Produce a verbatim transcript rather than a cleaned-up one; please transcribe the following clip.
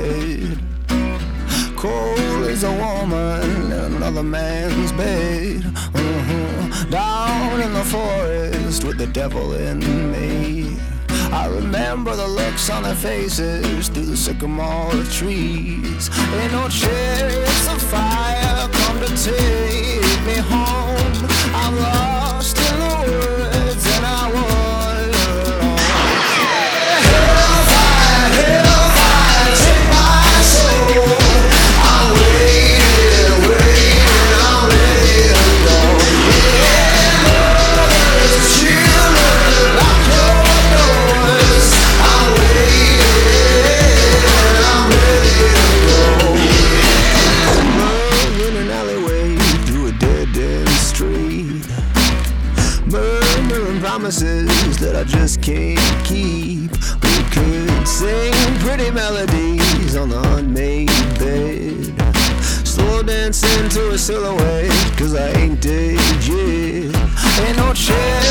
head. Cold as a woman in another man's bed. uh-huh. Down in the forest with the devil in me. I remember the looks on their faces through the sycamore trees. Ain't no chariots of fire come to take me home. I'm lost in the woods and I wander alone. Hellfire, hellfire, take my soul. I'm waiting, waiting, I'm ready to go. Yeah, mothers, children, lock your doors. I'm waiting, I'm ready to go. Love in an alleyway through a dead-end street. Murmuring promises that I just can't keep. We could sing pretty melodies on the unmade bed. Slow dancing to a silhouette, cause I ain't dead yet. Ain't no chance